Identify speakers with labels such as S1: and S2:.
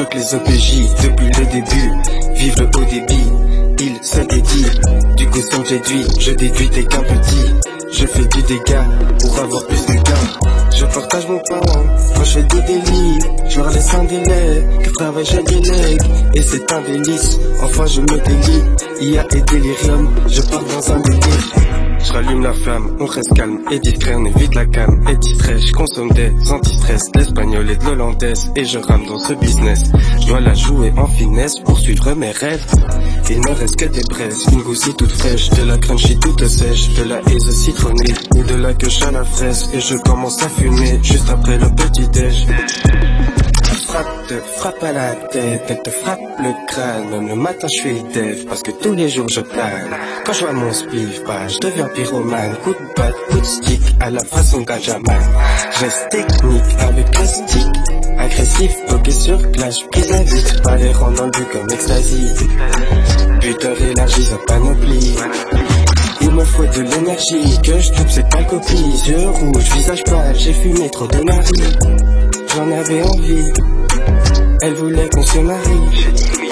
S1: toutes les OPJ depuis le début vivent le haut débit. Il se dédie, du coup sans déduit, je déduis des gains petits. Je fais du dégât pour avoir plus de gains. Je partage mon pain quand je fais des délits. Je leur laisse un délai, que travail je délègue. Et c'est un délice, enfin je me délie. IA et délirium, je pars dans un délire. Je rallume la flamme, on reste calme et discret, on évite la cam et distrait. Je consomme des anti-stress, l'espagnol et de l'hollandaise. Et je rame dans ce business, je dois la jouer en finesse pour suivre mes rêves. Il ne reste que des braises, une goussie toute fraîche, de la crunchy toute sèche, de la haze citronnée, ou de la queue à la fraise. Et je commence à fumer juste après le petit déj. Te frappe à la tête, elle te frappe le crâne. Même le matin je suis dev, parce que tous les jours je plane. Quand je vois mon spiff, bah je deviens pyromane. Coup de batte, coup de stick, à la façon Gajaman. Je reste technique avec le stick, agressif, bloqué sur clash, prise à vite, pas les rendre dans le but comme ecstasy. Buteur élargi, sa panoplie. Il me faut de l'énergie, que je toupe c'est pas copie. Yeux rouges, visage pâle, j'ai fumé trop de nari. J'en avais envie, elle voulait qu'on se marie.